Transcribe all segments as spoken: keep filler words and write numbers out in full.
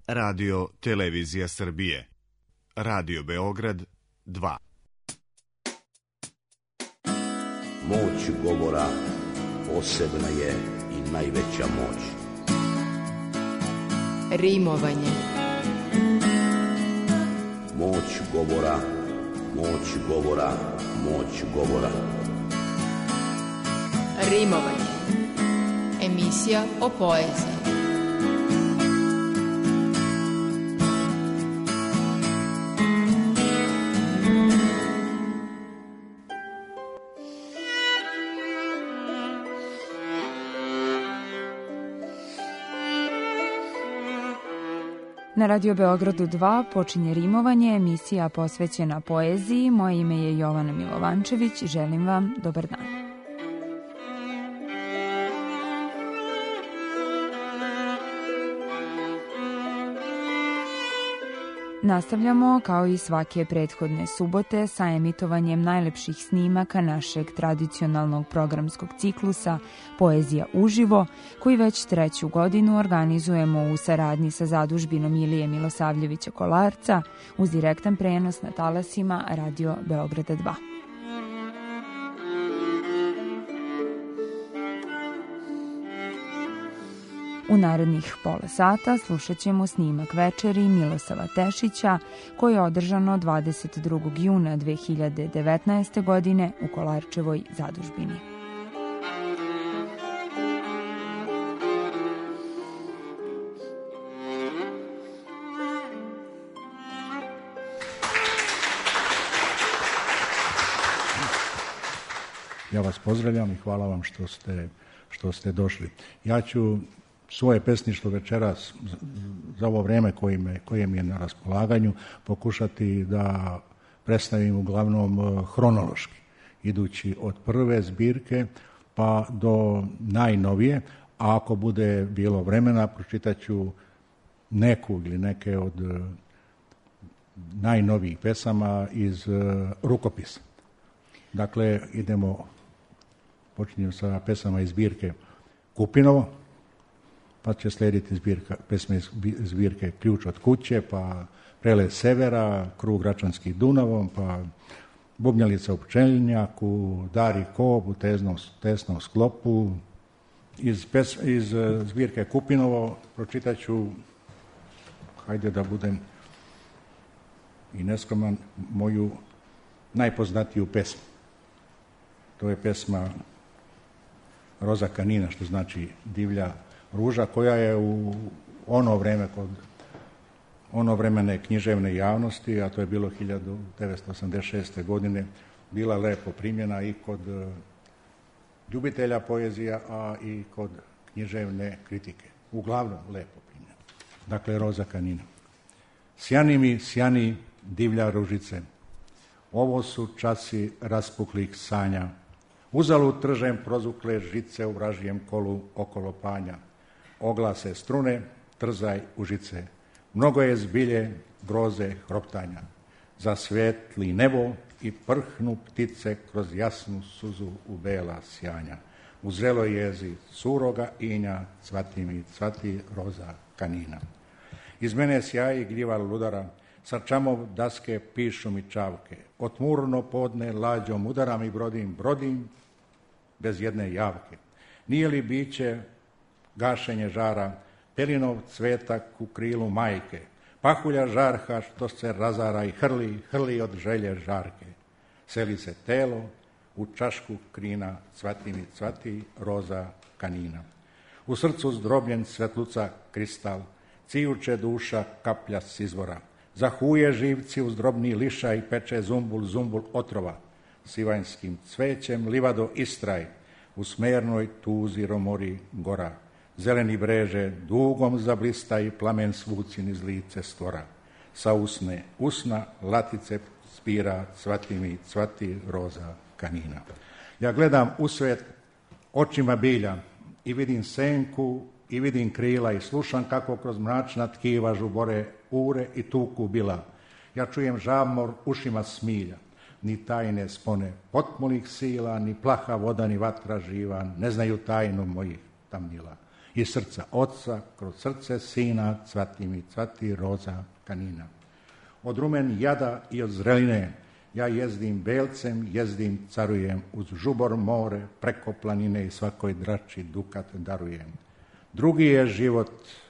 Radio Televizija Srbije. Radio Beograd dva. Moć govora posebna je i najveća moć. Rimovanje. Moć govora, moć govora, moć govora. Rimovanje. Emisija o poeziji. Na Radio Beogradu dva počinje Rimovanje, emisija posvećena poeziji. Moje ime je Jovana Milovančević i želim vam dobar dan. Nastavljamo, kao i svake prethodne subote, sa emitovanjem najlepših snimaka našeg tradicionalnog programskog ciklusa Poezija uživo, koji već treću godinu organizujemo u saradnji sa zadužbinom Ilije Milosavljevića Kolarca uz direktan prenos na talasima Radio Beograda dva. U narednih pola sata slušat ćemo snimak večeri Milosava Tešića koje je održano dvadeset drugog juna dve hiljade devetnaeste. godine u Kolarčevoj zadužbini. Ja vas pozdravljam i hvala vam što ste, što ste došli. Ja ću svoje pesništvo večeras za ovo vreme koje, me, koje mi je na raspolaganju pokušati da predstavim uglavnom hronološki, idući od prve zbirke pa do najnovije, a ako bude bilo vremena pročitat ću neku ili neke od najnovijih pesama iz rukopisa. Dakle, idemo, počinjem sa pesama iz zbirke Kupinovo, pa će slijediti zbirka, pesme zbirke Ključ od kuće, pa Prelet severa, Krug Račanskih Dunavom, pa Bubnjalica u pčelinjaku, Dar i kob u tesnom, tesnom sklopu. Iz, pes, iz zbirke Kupinovo pročitat ću, hajde da budem i neskroman, moju najpoznatiju pesmu. To je pesma Roza Kanina, što znači divlja ruža, koja je u ono vreme kod ono vremene književne javnosti, a to je bilo hiljadu devetsto osamdeset šeste. godine, bila lepo primjena i kod ljubitelja poezija, a i kod književne kritike. Uglavnom lepo primjena. Dakle, Roza Kanina. Sjani mi, sjani divlja ružice, ovo su časi raspuklih sanja, uzalud tržem prozukle žice u vražjem kolu okolo panja. Oglase strune, trzaj užice, mnogo je zbilje, groze hroptanja. Zasvetli nebo i prhnu ptice kroz jasnu suzu u bela sjanja. U zeloj jezi suroga inja, cvati mi, cvati Roza Kanina. Iz mene sjaji gljiva ludara, sa čamov daske pišu mi čavke. Otmurno podne lađom udaram i brodim, brodim, bez jedne javke. Nije li biće gašenje žara, pelinov cvetak u krilu majke, pahulja žarha što se razara i hrli, hrli od želje žarke. Seli se telo, u čašku krina, cvati mi, cvati Roza Kanina. U srcu zdrobljen svetluca kristal, cijuče duša kaplja s izvora. Zahuje živci uz drobni lišaj, peče zumbul, zumbul otrova. Sivanjskim cvećem livado istraj, u smernoj tuzi romori gora. Zeleni breže dugom zablista i plamen svucin iz lice stvora. Sa usne usna latice spira, cvati mi, cvati Roza Kanina. Ja gledam u svet očima bilja i vidim senku i vidim krila i slušam kako kroz mračna tkiva žubore ure i tuku bila. Ja čujem žamor ušima smilja, ni tajne spone potpunih sila, ni plaha voda, ni vatra živa, ne znaju tajnu mojih tamnila. Iz srca oca, kroz srce sina, cvati mi, cvati roza kanina. Od rumen jada i od zreline, ja jezdim belcem, jezdim, carujem, uz žubor more, preko planine i svakoj drači dukat darujem. Drugi je život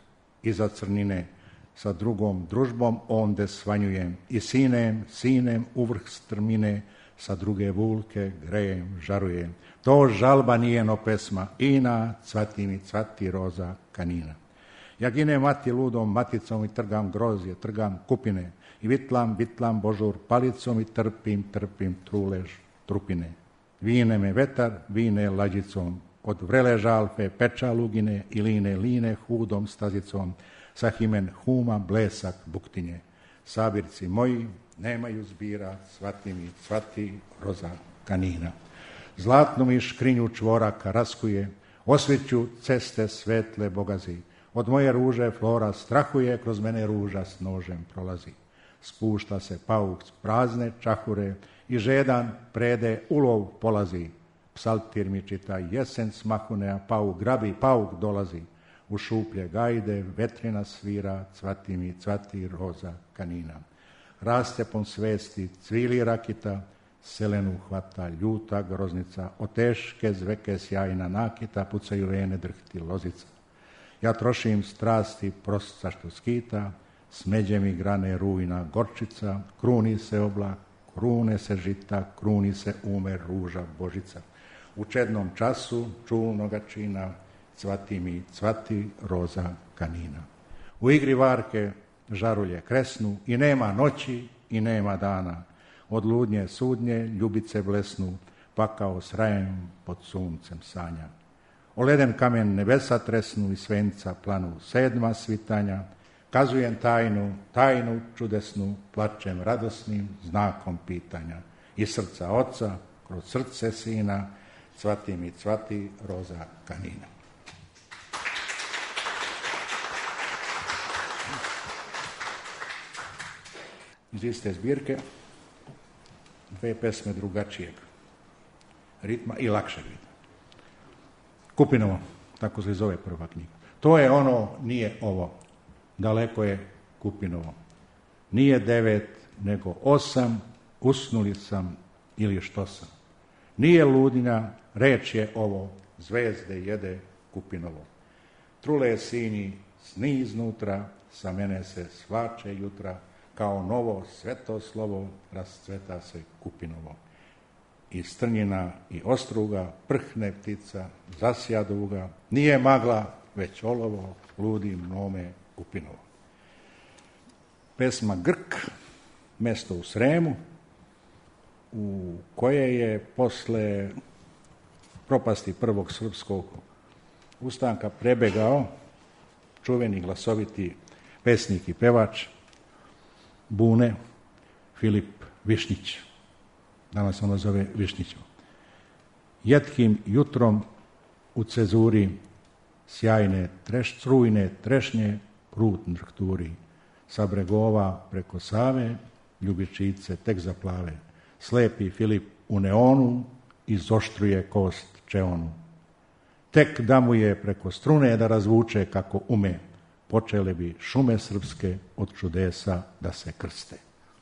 iza crnine, sa drugom družbom onde svanjujem i sinem, sinem uvrh strmine, sa druge vulke grejem, žarujem. To žalba nijeno pesma, ina, cvati mi, cvati roza kanina. Ja ginem mati ludom maticom i trgam grozje, trgam kupine i vitlam, vitlam božur palicom i trpim, trpim trulež trupine. Vine me vetar, vine lađicom, od vrele žalfe peča lugine i line, line hudom stazicom, sahimen huma blesak buktinje. Sabirci moji nemaju zbira, cvati mi, cvati roza kanina. Zlatnu mi škrinju čvoraka raskuje, osveću ceste svetle bogazi. Od moje ruže flora strahuje, kroz mene ruža s nožem prolazi. Spušta se pauk s prazne čahure i žedan prede ulov polazi. Psaltir mi čita jesen smahune, a pauk grabi, pauk dolazi. U šuplje gajde vetrina svira, cvati mi, cvati roza kanina. Raste pon svesti, cvili rakita, selenu hvata ljuta groznica, od teške zveke sjajna nakita, pucaju vene drhti lozica. Ja trošim strasti prosca što skita, smeđe mi grane rujna gorčica, kruni se oblak, krune se žita, kruni se ume ruža božica. U čednom času čulnoga čina, cvati mi, cvati roza kanina. U igri varke žarulje kresnu i nema noći i nema dana. Od ludnje sudnje ljubice blesnu, pa kao s rajem pod suncem sanja. O leden kamen nebesa tresnu i svenca planu sedma svitanja. Kazujem tajnu, tajnu čudesnu, plačem radosnim znakom pitanja. Iz srca oca, kroz srce sina, cvati mi, cvati roza kanina. Iz iste zbirke dve pesme drugačijeg ritma i lakšeg ritma. Kupinovo, tako se zove prva knjiga. To je ono, nije ovo, daleko je Kupinovo. Nije devet, nego osam, usnuli sam ili što sam. Nije ludnja, reč je ovo, zvezde jede Kupinovo. Trule je sinji, sni iznutra, sa mene se svače jutra, kao novo sveto slovo rascveta se Kupinovo. I strnjina i ostruga, prhne ptica, zasja duga, nije magla, već olovo, ludi mnome Kupinovo. Pesma Grk, mesto u Sremu, u koje je posle propasti prvog srpskog ustanka prebegao čuveni glasoviti pesnik i pevač Bune Filip Višnjić. Danas ono zove Višnjićom. Jetkim jutrom u cezuri sjajne treš, strujne trešnje prut drhturi. Sa bregova preko Save ljubičice tek zaplave. Slepi Filip u neonu izoštruje kost čeonu. Tek da mu je preko strune da razvuče kako ume, počele bi šume srpske od čudesa da se krste.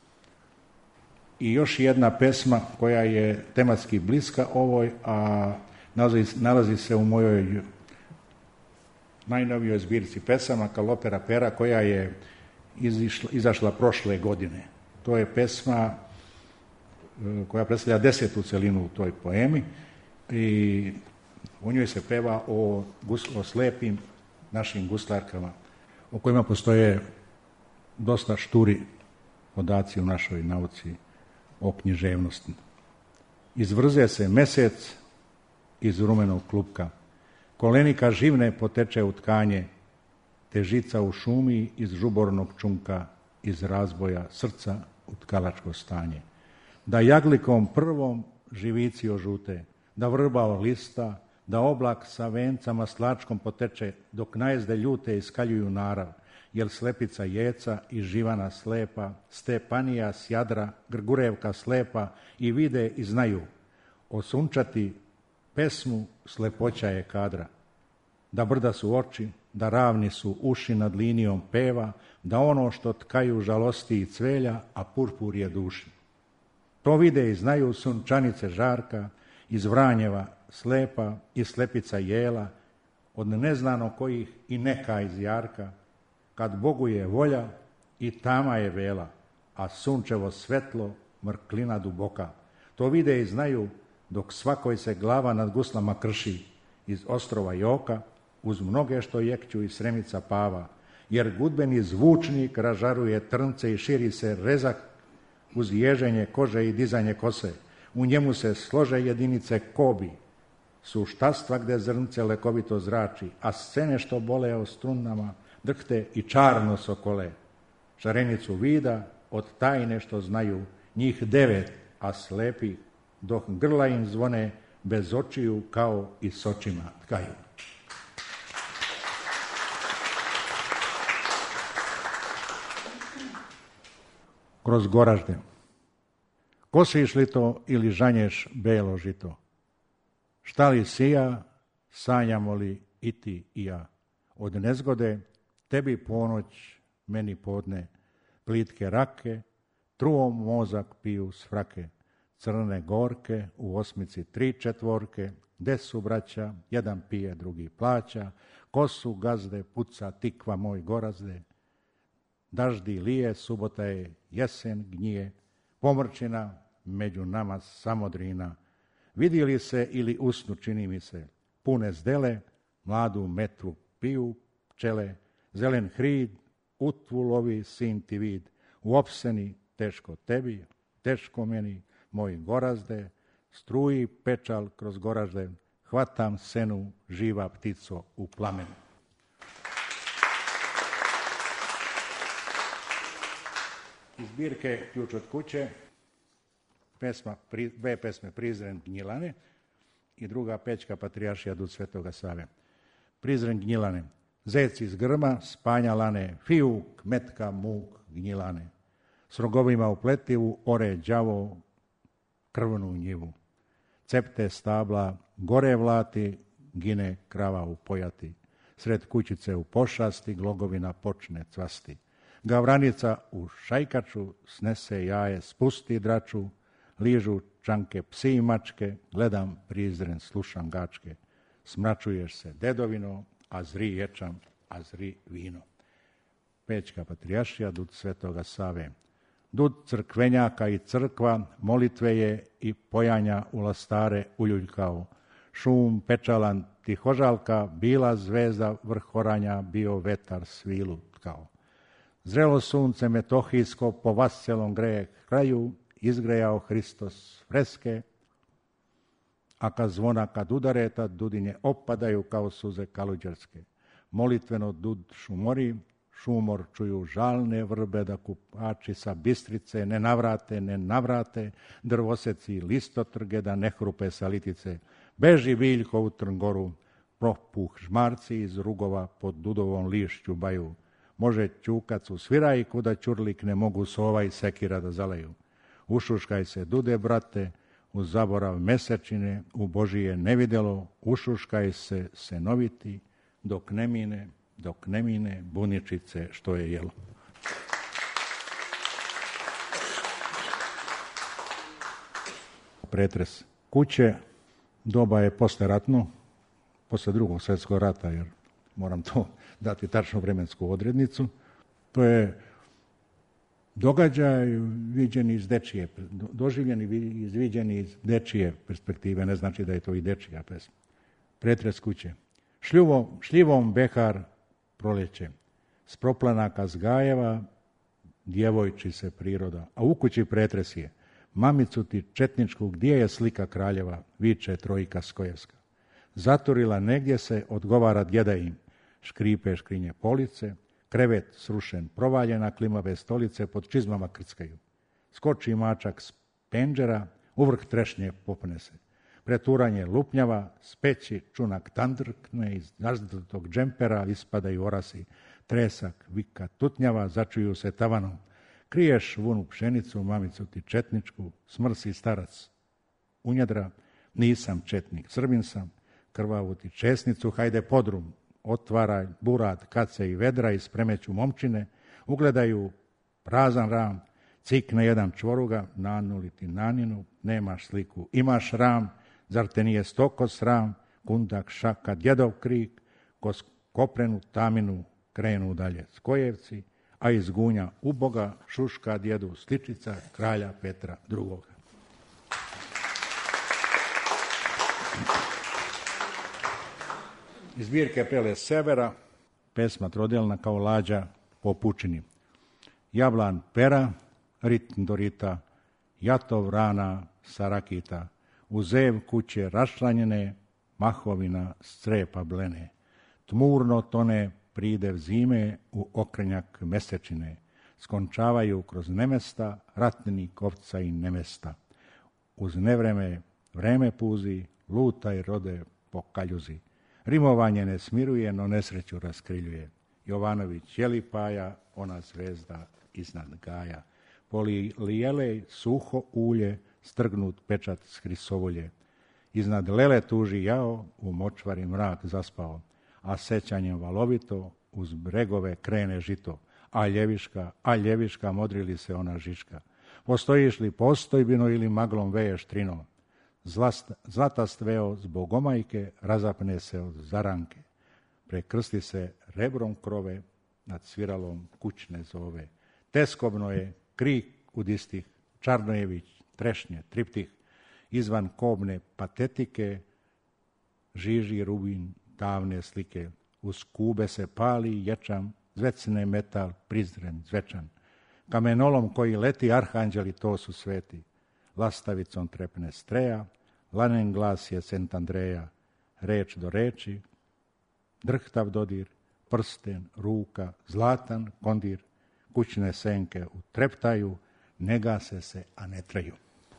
I još jedna pesma koja je tematski bliska ovoj, a nalazi, nalazi se u mojoj najnovijoj zbirci pesama Kalopera pera, koja je izišla, izašla prošle godine. To je pesma koja predstavlja desetu celinu u toj poemi i u njoj se peva o, o slepim našim guslarkama, o kojima postoje dosta šturi podaci u našoj nauci o književnosti. Izvrze se mesec iz rumenog klupka, kolenika živne poteče u tkanje, težica u šumi iz žubornog čunka, iz razboja srca u tkalačko stanje. Da jaglikom prvom živici ožute, da vrba lista, da oblak sa vencama slačkom poteče, dok najezde ljute iskaljuju narav, jel slepica jeca i živana slepa, Stepanija s Jadra, Grgurevka slepa i vide i znaju, osunčati pesmu slepoća je kadra. da brda su oči, da ravni su uši nad linijom peva, da ono što tkaju žalosti i cvelja, a purpur je duši. To vide i znaju sunčanice Žarka, iz Vranjeva Slepa i Slepica Jela, od neznano kojih i neka iz Jarka, kad Bogu je volja i tama je vela, a sunčevo svetlo mrklina duboka. To vide i znaju dok svakoj se glava nad guslama krši, iz ostrova Joka, uz mnoge što jekću i Sremica Pava, jer gudbeni zvučnik ražaruje trnce i širi se rezak uz ježenje kože i dizanje kose. U njemu se slože jedinice kobi, su štastva gde zrnce lekovito zrači, a scene što bole o strunama drhte i čarno sokole. Šarenicu vida od tajne što znaju, njih devet, a slepi, dok grla im zvone, bez očiju kao i s očima tkaju. Kroz Goražde. Kosiš li to ili žanješ belo žito? Šta li sija, sanjamo li i ti i ja? Od nezgode tebi ponoć, meni podne, plitke rake, truom mozak piju s frake, crne gorke, u osmici tri četvorke, gde su braća, jedan pije, drugi plaća, ko su gazde, puca tikva moj Gorazde, daždi lije, subota je, jesen gnije, pomrčina, među nama samodrina, vidi li se ili usnu, čini mi se, pune zdele, mladu metru piju pčele, zelen hrid, utvu lovi sin ti vid, u opseni, teško tebi, teško meni, moj Gorazde, struji pečal kroz Goražde, hvatam senu, živa ptico u plamenu. Iz zbirke Ključ od kuće, pesma, dve pesme Prizren Gnjilane i druga Pećka patrijaršija Dud Svetoga Save. Prizren Gnjilane, zec iz grma, spanja lane, fijuk, metka, muk, gnjilane. S rogovima u pletivu, ore đavo, krvnu njivu. Cepte stabla, gore vlati, gine krava u pojati. Sred kućice u pošasti, glogovina počne cvasti. Gavranica u šajkaču, snese jaje, spusti draču, ližu čanke psi i mačke, gledam Prizren, slušam gačke. Smračuješ se dedovino, a zri ječam, a zri vino. Pećka patrijaršija Dud Svetoga Save. Dud crkvenjaka i crkva, molitve je i pojanja u lastare uljuljkao. Šum pečalan tihožalka, bila zvezda vrhoranja, bio vetar svilu tkao. Zrelo sunce metohijsko po vascelom greje kraju, izgrejao Hristos freske, a kad zvona kad udare, tad dudinje opadaju kao suze kaluđerske. Molitveno dud šumori, šumor čuju žalne vrbe, da kupači sa Bistrice ne navrate, ne navrate, drvoseci listotrge, da ne hrupe sa litice. Beži biljko u Trngoru, propuh žmarci iz rugova pod dudovom lišću baju. Može ćukac u svirajku, da ćurlik ne mogu sova i sekira da zaleju. Ušuškaj se dude, brate, u zaborav mesečine, u Božije nevidelo, ušuškaj se senoviti, dok ne mine, dok ne mine buničice što je jelo. Pretres kuće, doba je posleratno, posle drugog svjetskog rata, jer moram to dati tačnu vremensku odrednicu. To je događaj viđeni iz dečije, doživljeni i viđeni iz dečije perspektive, ne znači da je to i dečija pesma. Pretres kuće. Šljivom, šljivom behar proleće, s proplanaka zgajeva, djevojči se priroda, a u kući pretres je. Mamicu ti četničku, gdje je slika kraljeva, viče trojka Skojevska. Zaturila negdje se, odgovara djeda im, škripe škrinje police, krevet srušen, provaljena, klimave stolice pod čizmama krckaju. Skoči mačak s penđera, uvrh trešnje popne se. Preturanje lupnjava, s peći čunak tandrkne, iz nazdrtog džempera ispadaju orasi. Tresak, vika tutnjava, začuju se tavanom. Kriješ vunu pšenicu, mamicu ti četničku, smrsi starac. Unjedra, nisam četnik, Srbin sam, krvavu ti česnicu, hajde podrum, otvara burad, kace i vedra i spremeću momčine, ugledaju prazan ram, cikne jedan čvoruga, nanuliti naninu, nemaš sliku, imaš ram, zar te nije stoko sram, kundak šaka, djedov krik, kos koprenu taminu krenu dalje skojevci, a iz gunja uboga šuška djedu sličica kralja Petra drugoga. Iz zbirke Pele Severa, pesma trodjelna kao lađa po pučini. Jablan pera, ritm do rita, jatov rana sarakita, u zev kuće rašlanjene, mahovina strepa blene. Tmurno tone pridev zime u okrenjak mesečine, skončavaju kroz nemesta ratni kovca i nemesta. Uz nevreme vreme puzi, lutaj rode po kaljuzi. Rimovanje ne smiruje, no nesreću raskriljuje. Jovanović Jelipaja, ona zvezda iznad gaja. Polijelej suho ulje, strgnut pečat s hrisovolje. Iznad lele tuži jao, u močvari mrak zaspao, a sećanjem valovito uz bregove krene žito. A ljeviška, a ljeviška, modrili se ona žiška. Postojiš li postojbino ili maglom veješ trino? Zlast, zlatast veo zbog omajke, razapne se od zaranke. Prekrsti se rebrom krove, nad sviralom kućne zove. Teskobno je krik udistih, Čarnojević, trešnje, triptih, izvan kobne patetike, žiži rubin davne slike. Uz kube se pali ječam, zvecne metal, prizren, zvečan. Kamenolom koji leti, arhanđeli to su sveti. Lastavicom trepne streja, lanen glas je Sent Andreja, reč do reči, drhtav dodir, prsten, ruka, zlatan kondir, kućne senke utreptaju, ne gase se, a ne traju.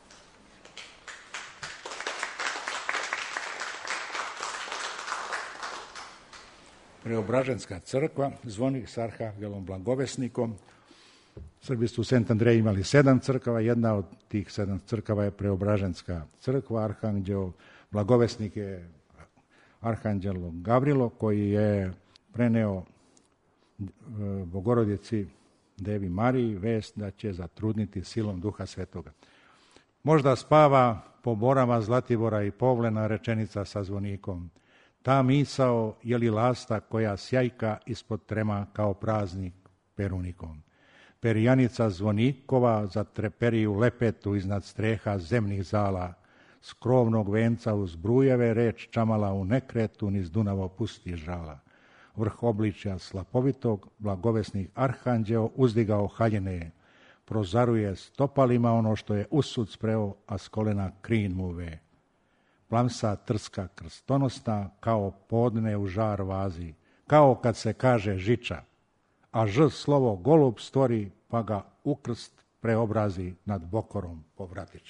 Preobraženska crkva, zvonik s arhangelom Blagovesnikom. Srbi su u Sent Andreji imali sedam crkava, jedna od tih sedam crkava je Preobraženska crkva. Arhanđel Blagovesnik je arhanđelo Gavrilo, koji je preneo Bogorodici Devi Mariji vest da će zatrudniti silom Duha Svetoga. Možda spava po borama Zlatibora i Povlena rečenica sa zvonikom. Ta misao je li lasta koja sjajka ispod trema kao praznik perunikom. Perjanica zvonikova zatreperi u lepetu iznad streha zemnih zala, s krovnog venca uz brujeve reč čamala u nekretu niz Dunavo pusti žala. Vrh obličja slapovitog blagovesnih arhanđeo uzdigao haljene, prozaruje stopalima ono što je usud spreo, a s kolena krin mu ve. Plamsa trska krstonosna kao podne u žar vazi, kao kad se kaže žiča, a ž slovo golub stvori pa ga u krst preobrazi nad bokorom povratiča.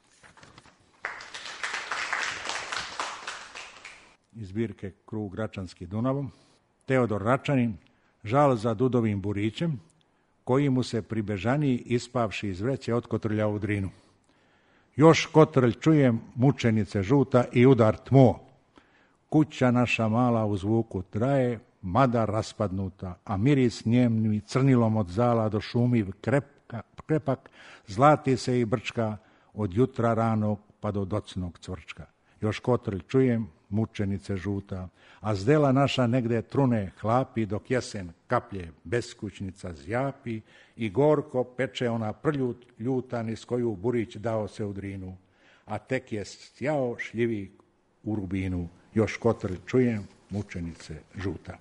Iz zbirke Krug Račanski Dunavom, Teodor Račanin, žal za Dudovim burićem, koji mu se pribežaniji ispavši iz vreće otkotrlja u drinu. Još kotrlj čujem, mučenice žuta i udar tmo. Kuća naša mala u zvuku traje, mada raspadnuta, a miris njemni crnilom od zala do šumiv krepka, krepak, zlati se i brčka od jutra ranog pa do docnog cvrčka. Još kotrlj čujem, mučenice žuta, a zdela naša negde trune hlapi, dok jesen kaplje beskućnica zjapi i gorko peče ona prljut ljuta niz koju burić dao se u drinu, a tek je sjao šljivi u rubinu. Još kotrlj čujem, mučenice žuta.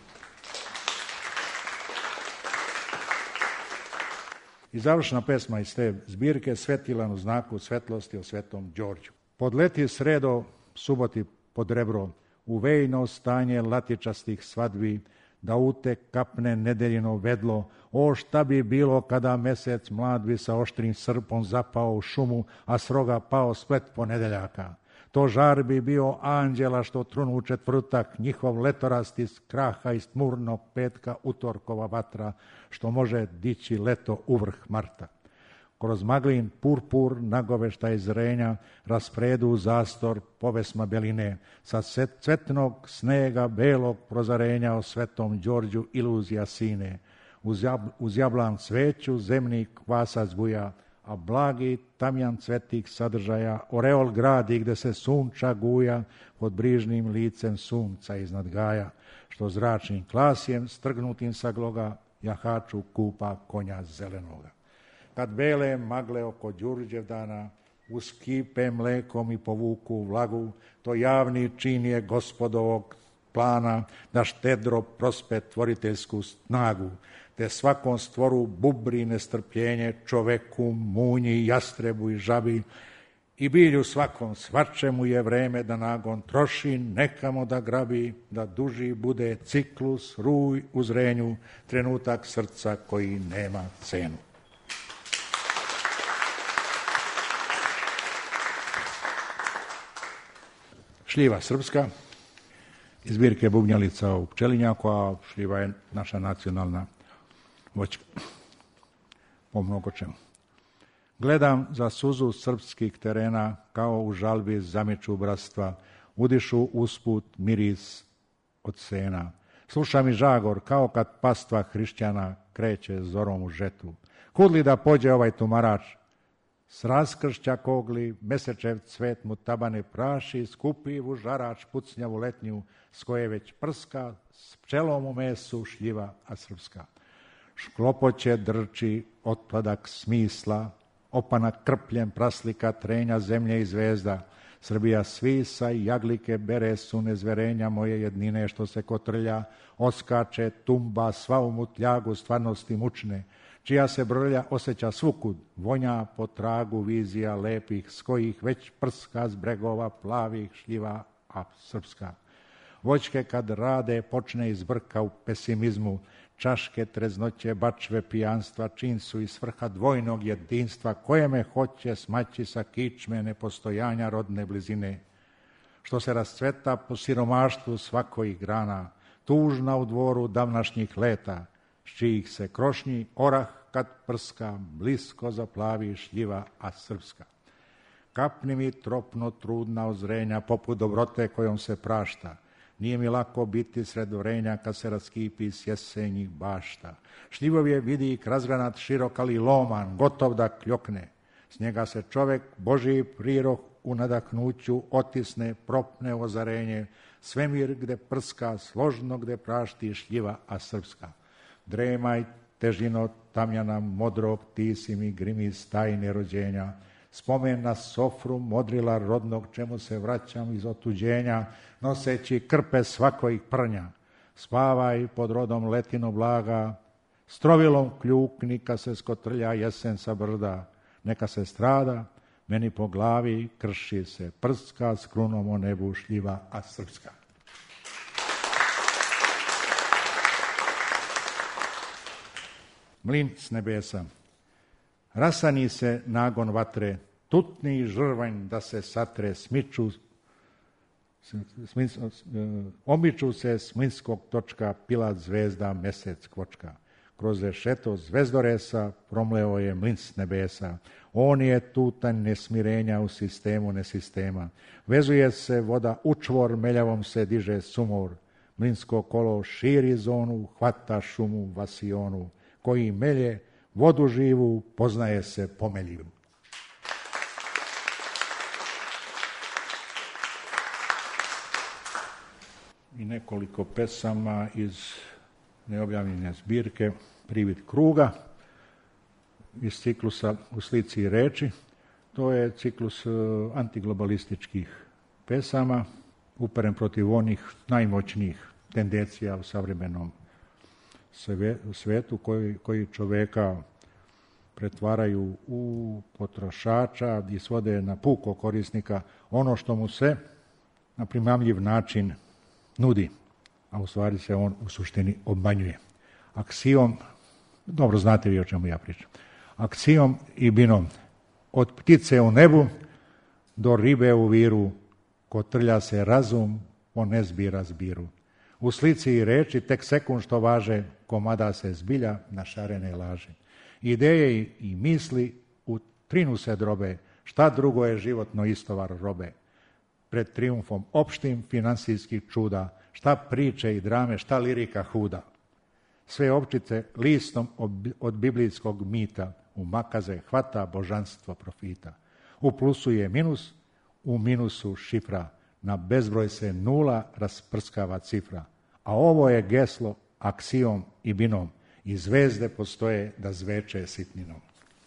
I završna pesma iz te zbirke, Svetilan u znaku svetlosti o Svetom Đorđu. Podleti sredo suboti pod rebro, u vejno stanje latičastih svadbi, da ute kapne nedeljino vedlo, o šta bi bilo kada mesec mlad bi sa oštrim srpom zapao u šumu, a s roga pao splet ponedeljaka. To žar bi bio anđela što trunu u četvrtak, njihov letorast iz kraha iz tmurnog petka, utorkova vatra, što može dići leto u vrh marta. kroz maglin purpur nagoveštaj zrenja, raspredu zastor povesma beline, sa cvetnog snega belog prozarenja o svetom Đorđu iluzija sine. Uz, jab, uz jablan cveću zemni kvasac buja, a blagi tamjan cvetik sadržaja oreol gradi gde se sunča guja pod brižnim licem sunca iznad gaja, što zračnim klasjem strgnutim sa gloga jahaču kupa konja zelenoga. Kad bele magle oko Đurđevdana uskipe mlekom i povuku vlagu, to javni čin je gospodovog plana da štedro prospe tvoriteljsku snagu, te svakom stvoru bubri nestrpljenje, čoveku, munji, jastrebu i žabi, i bilju svakom svačemu je vreme da nagon troši, nekamo da grabi, da duži bude ciklus, ruj u zrenju, trenutak srca koji nema cenu. Šljiva srpska, iz zbirke Bubnjalica u Pčelinjaku, a šljiva je naša nacionalna voćka. Po mnogo čemu. Gledam za suzu srpskih terena, kao u žalbi zamiču bratstva, udišu usput miris od sena. Sluša mi žagor, kao kad pastva hrišćana kreće zorom u žetu. Kud li da pođe ovaj tumarač? S raskršća kogli, mesečev cvet mu tabane praši, skupivu žarač pucnjavu letnju, s koje već prska, s pčelom u mesu šljiva, a srpska. Šklopoće drči otpadak smisla, opanak krpljem praslika trenja zemlje i zvezda. Srbija svisa i jaglike bere su nezverenja moje jednine što se kotrlja, oskače, tumba, sva u mutljagu stvarnosti mučne, čija se brlja osjeća svukud, vonja po tragu vizija lepih, s kojih već prska s bregova plavih šljiva, a srpska. Voćke kad rade počne iz vrka u pesimizmu, čaške treznoće, bačve pijanstva, čin su i svrha dvojnog jedinstva, koje me hoće smaći sa kičme nepostojanja rodne blizine. Što se rascveta po siromaštvu svakojih grana, tužna u dvoru davnašnjih leta, s čijih se krošnji orah kad prska, blisko zaplavi šljiva, a srpska. Kapni mi tropno trudna ozrenja, poput dobrote kojom se prašta. Nije mi lako biti sred vrenja kad se raskipi s jesenjih bašta. Šljivov je vidik razgranat širok, ali loman, gotov da kljokne. S njega se čovek Božji prirok u nadahnuću otisne, propne ozarenje. Svemir gde prska, složno gde prašti šljiva, a srpska. Dremaj, težino tamjana modrog, ti si mi grimis tajne rođenja. Spomen na sofru modrila rodnog, čemu se vraćam iz otuđenja, noseći krpe svakojih prnja. Spavaj pod rodom letino blaga, strovilom kljukni kad se skotrlja jesen sa brda. Neka se strada, meni po glavi krši se prska, s krunom o nebu šljiva, a srpska. Mlin s nebesa. Rasani se nagon vatre, tutni žrvanj da se satre, smiču, smis, omiču se s mlinskog točka, pilat zvezda, mesec kvočka. Kroz rešeto zvezdoresa promleo je mlin s nebesa. On je tutanj nesmirenja u sistemu nesistema. Vezuje se voda u čvor, meljavom se diže sumor. Mlinsko kolo širi zonu, hvata šumu vasionu, koji melje vodu živu, poznaje se pomeljivu. I nekoliko pesama iz neobjavljene zbirke Privid kruga, iz ciklusa U slici i reči. To je ciklus antiglobalističkih pesama, uperen protiv onih najmoćnijih tendencija u savremenom svetu koji, koji čoveka pretvaraju u potrošača i svode na puko korisnika ono što mu se na primamljiv način nudi, a u stvari se on u suštini obmanjuje. Aksijom, dobro znate vi o čemu ja pričam, aksijom i binom, od ptice u nebu do ribe u viru, kotrlja se razum, on ne zbira zbiru. U slici i reči tek sekund što važe, komada se zbilja na šarene laže. Ideje i misli u trinu se drobe, šta drugo je životno istovar robe. Pred trijumfom opštim finansijskih čuda, šta priče i drame, šta lirika huda. Sve opčice listom od biblijskog mita, u makaze hvata božanstvo profita. U plusu je minus, u minusu šifra, na bezbroj se nula rasprskava cifra. A ovo je geslo aksijom i binom, i zvezde postoje da zveče sitninom.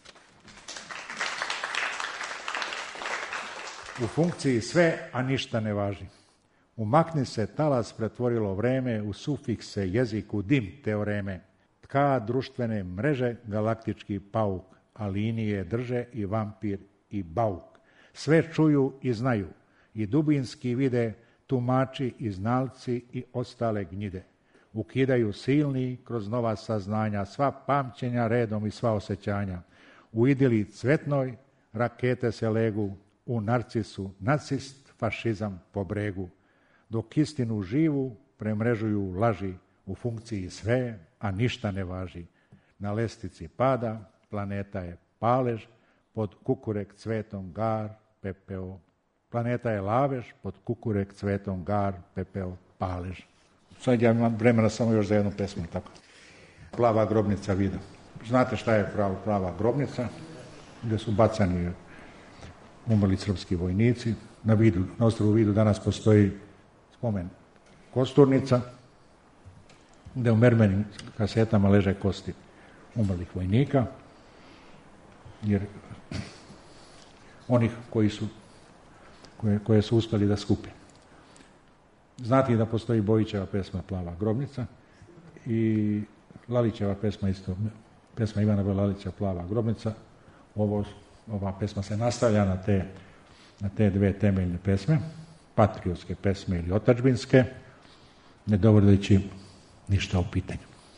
U funkciji sve, a ništa ne važi. U makni se talas pretvorilo vreme, u sufikse jeziku dim teoreme. Tka društvene mreže galaktički pauk, a linije drže i vampir i bauk. Sve čuju i znaju, i dubinski vide, tumači i znalci i ostale gnjide. Ukidaju silni kroz nova saznanja, sva pamćenja redom i sva osjećanja. U idili cvetnoj rakete se legu, u narcisu nacist, fašizam po bregu. Dok istinu živu premrežuju laži, u funkciji sve, a ništa ne važi. Na lestici pada, planeta je palež, pod kukurek cvetom gar, pepeo. Planeta je lavež, pod kukurek cvetom gar, pepeo, palež. Sad ja imam vremena samo još za jednu pesmu, tako. Plava grobnica vida. Znate šta je prava, plava grobnica? Gdje su bacani umrli srpski vojnici. Na Vidu, na ostrvu Vidu danas postoji spomen kosturnica, gdje u mermenim kasetama leže kosti umrlih vojnika, jer onih koji su, koje, koje su uspjeli da skupe. Znate da postoji Bojićeva pesma Plava grobnica i Lalićeva pesma isto, pesma Ivana B. Lalića Plava grobnica. Ovo, ova pesma se nastavlja na te, na te dve temeljne pesme, patriotske pesme ili otadžbinske, ne dovodeći ništa u pitanju.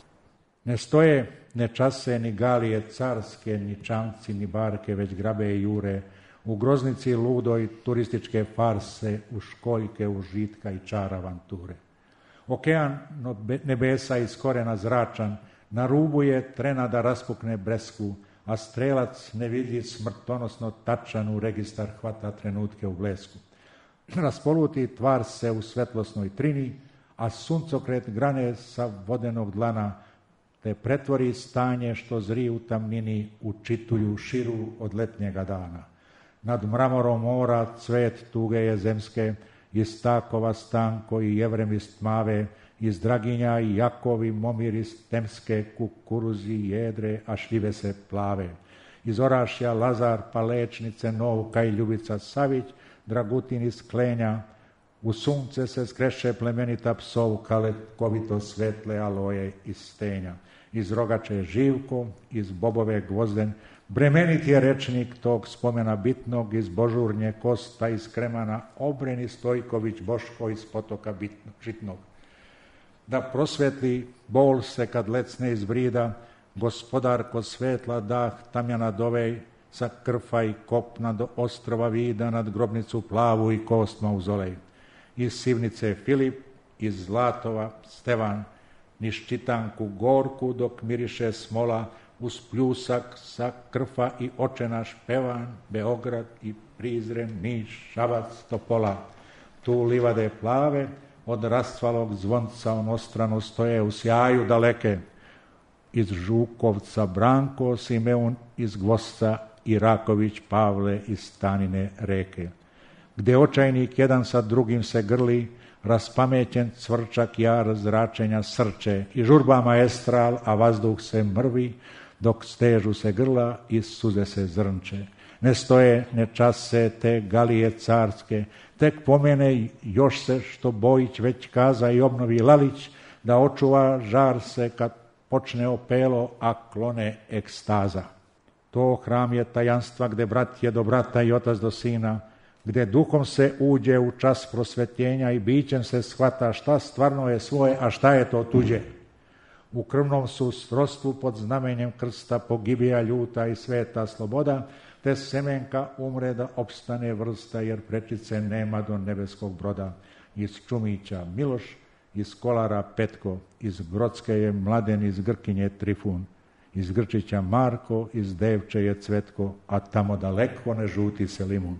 Ne stoje, ne čase, ni galije carske, ni čamci, ni barke, već grabe i jure, u groznici ludoj turističke farse, u školjke užitka i čar avanture. Okean nebesa iz korena zračan, na rubu je trena da raspukne bresku, a strelac nevidljiv smrtonosno tačan u registar hvata trenutke u blesku. Raspoluti tvar se u svetlosnoj trini, a suncokret grane sa vodenog dlana, te pretvori stanje što zri u tamnini u čituju širu od letnjega dana. Nad mramorom mora cvet tuge je zemske, iz takova stanko i jevremist mave, iz draginja i jakovi momirist temske, kukuruzi jedre, a šljive se plave. Iz orašja Lazar, Palečnice, Novka i Ljubica Savić, Dragutin iz Klenja, u sunce se skreše plemenita psovka, letkovito svetle aloje iz stenja. Iz Rogače Živko, iz Bobove Gvozden, bremenit je rečnik tog spomena bitnog, iz Božurnje Kosta, iz Kremana Obreni Stojković Boško, iz Potoka bitnog, žitnog. Da prosvetli bol se kad lecne iz brida, gospodarko svetla dah tamjana dovej, sa krfa i kopna do ostrova vida, nad grobnicu plavu i kost mauzolej. Iz Sivnice Filip, iz Zlatova Stevan, niz čitanku gorku dok miriše smola, uz pljusak sa krfa i očenaš pevan, Beograd i Prizren, Niš, Šabac, Topola. Tu livade plave, od rastvalog zvonca onostrano stoje u sjaju daleke. Iz Žukovca Branko, Simeun iz Gvosca i Raković Pavle iz Stanine reke. Gde očajnik jedan sa drugim se grli, raspamećen cvrčak jar zračenja srče i žurba maestral, a vazduh se mrvi, dok stežu se grla i suze se zrnče. Ne stoje, ne čase te galije carske, tek pomene još se što Bojić već kaza i obnovi Lalić, da očuva žar se kad počne opelo, a klone ekstaza. To hram je tajanstva gde brat je do brata i otac do sina, gde duhom se uđe u čas prosvetljenja i bićem se shvata šta stvarno je svoje, a šta je to tuđe. U krvnom su srodstvu pod znamenjem krsta pogibija ljuta i sveta sloboda, te semenka umre da opstane vrsta, jer prečice nema do nebeskog broda. Iz Čumića Miloš, iz Kolara Petko, iz Brodske je Mladen, iz Grkinje Trifun, iz Grčića Marko, iz Devče je Cvetko, a tamo daleko ne žuti se limun.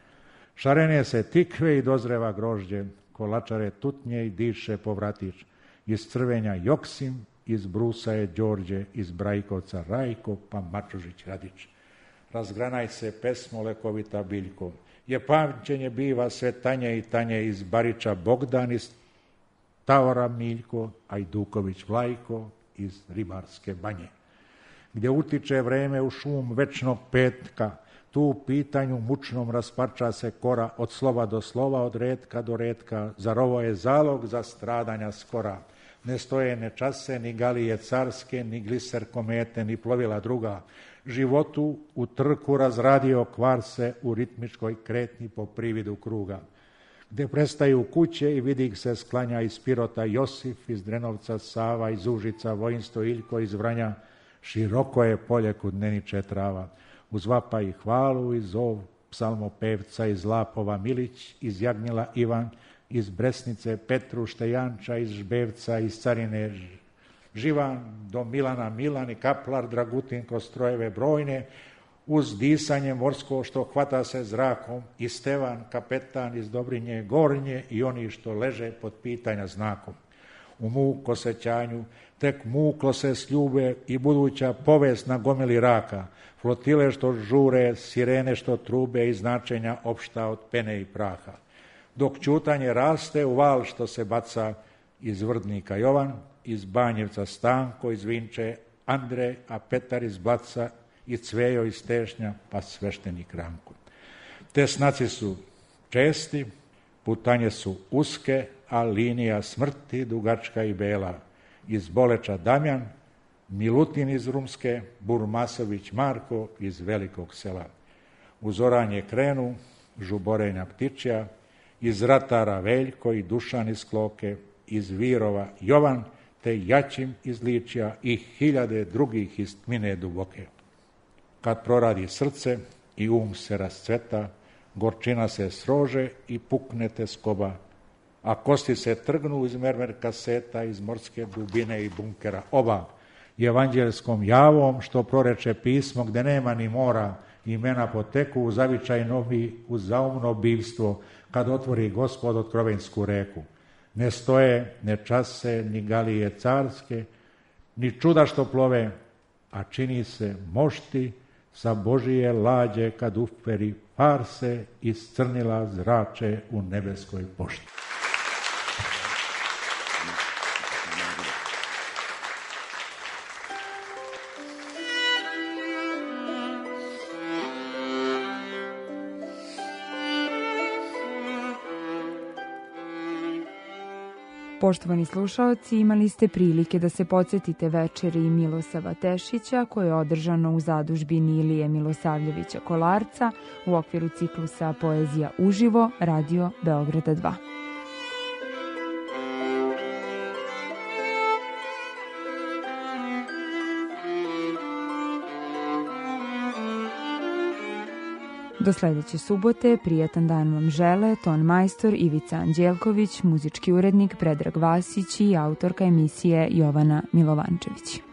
Šarene se tikve i dozreva grožđe, kolačare tutnje i diše povratić, iz Crvenja Joksim, iz Brusa je Đorđe, iz Brajkovca Rajko, pa Mačužić Radić. Razgranaj se pesmo lekovita biljko, je pamćenje biva sve tanje i tanje, iz Bariča Bogdan, iz Tavora Miljko, Ajduković Vlajko, iz Ribarske banje. Gdje utiče vreme u šum večnog petka, tu u pitanju mučnom rasparča se kora, od slova do slova, od retka do retka, zar ovo je zalog za stradanja skora. Ne stoje ne čase, ni galije carske, ni gliser komete, ni plovila druga. Životu u trku razradio kvar se u ritmičkoj kretnji po prividu kruga. Gdje prestaju kuće i vidi ih se sklanja iz Pirota Josif, iz Drenovca Sava, iz Užica Vojinstvo Iljko, iz Vranja. Široko je polje kud neniče trava. Uz vapa i hvalu, iz zov psalmopevca, iz Lapova Milić, iz Jagnjela Ivan, iz Bresnice Petru Štejanča, iz Žbevca, iz Carine Živan, do Milana Milan i Kaplar Dragutin kroz strojeve brojne, uz disanje morsko što hvata se zrakom, i Stevan kapetan iz Dobrinje Gornje i oni što leže pod pitanja znakom. U muko sećanju tek muklo se sljube i buduća povest na gomili raka, flotile što žure, sirene što trube i značenja opšta od pene i praha. Dok ćutanje raste u val što se baca, iz Vrdnika Jovan, iz Banjevca Stanko, iz Vinče Andre, a Petar iz Blaca i Cvejo iz Tešnja, pa sveštenik Ranko. Te snaci su česti, putanje su uske, a linija smrti dugačka i bela. Iz Boleča Damjan, Milutin iz Rumske, Burmasović Marko iz Velikog sela. Uz oranje krenu, žuborenja ptičja, iz Ratara Veljko i Dušan iz Kloke, iz Virova Jovan, te Jačim iz Ličja i hiljade drugih iz tmine duboke. Kad proradi srce i um se rascveta, gorčina se srože i pukne te skoba, a kosti se trgnu iz mermer kaseta, iz morske dubine i bunkera oba. Evanđelskom javom što proreče pismo, gde nema ni mora, imena poteku u zavičaj novi, u zaumno bivstvo, kad otvori Gospod otkrovensku reku. Ne stoje, ne čase, ni galije carske, ni čuda što plove, a čini se mošti sa Božije lađe kad uferi farse iscrnila zrače u nebeskoj pošti. Poštovani slušaoci, imali ste prilike da se podsjetite večeri Milosava Tešića koje je održano u zadužbini Ilije Milosavljevića Kolarca u okviru ciklusa Poezija uživo, Radio Beograda dva. Do sledeće subote, prijatan dan vam žele ton majstor Ivica Anđelković, muzički urednik Predrag Vasić i autorka emisije Jovana Milovančević.